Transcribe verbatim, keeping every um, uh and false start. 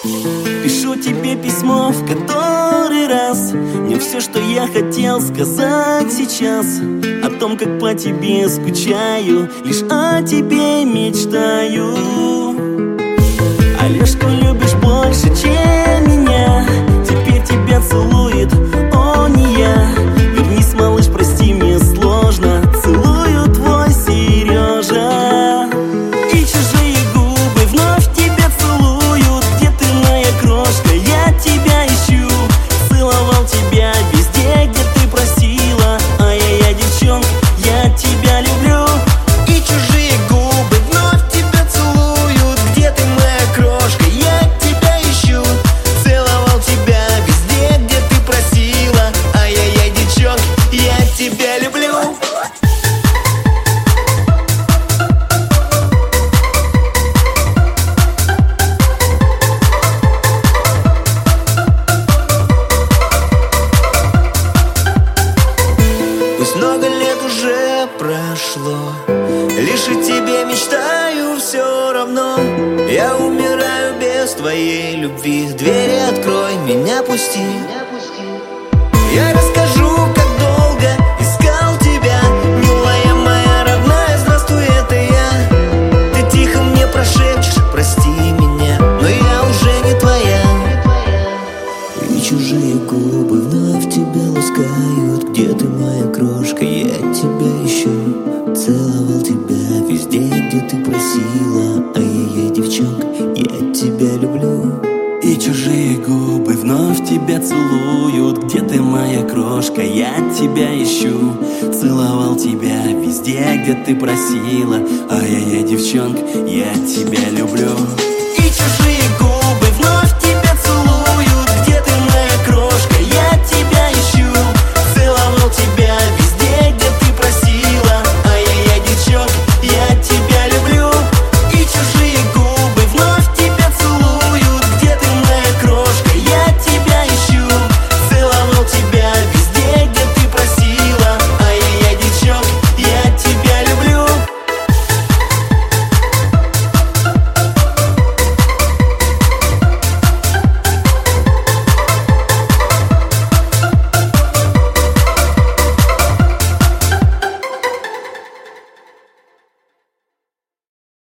Пишу тебе письмо в который раз. Мне все, что я хотел сказать сейчас, о том, как по тебе скучаю, лишь о тебе мечтаю. Олежку любишь больше, чем меня. Теперь тебя целует он, не я. Вернись, малыш, прости, мне сложно. Целую твой Сережа. И чужие губы вновь тебя целуют. Где ты, моя крошка? Я тебя ищу. Целовал тебя везде, где ты просила. Ай-яй-яй, девчонка, я тебя люблю. И чужие губы вновь тебя целуют. Где ты, моя крошка? Я тебя ищу. Целовал тебя везде, где ты просила. Ай-яй-яй, девчонка, я тебя люблю. Пусть много лет уже прошло, лишь о тебе мечтаю все равно. Я умираю без твоей любви. Двери открой, меня пусти. Я расскажу, как долго искал тебя, милая моя родная, здравствуй, это я. Ты тихо мне прошепчешь, прости меня, но я уже не твоя. И чужие губы вновь тебя ласкают. Где ты, моя крошка? Я тебя ищу. Целовал тебя везде, где ты просила. Ай-яй-яй, девчонка, я тебя люблю. И чужие губы вновь тебя целуют. Где ты, моя крошка? Я тебя ищу. Целовал тебя везде, где ты просила. Ай-яй-яй, девчонка, я тебя люблю.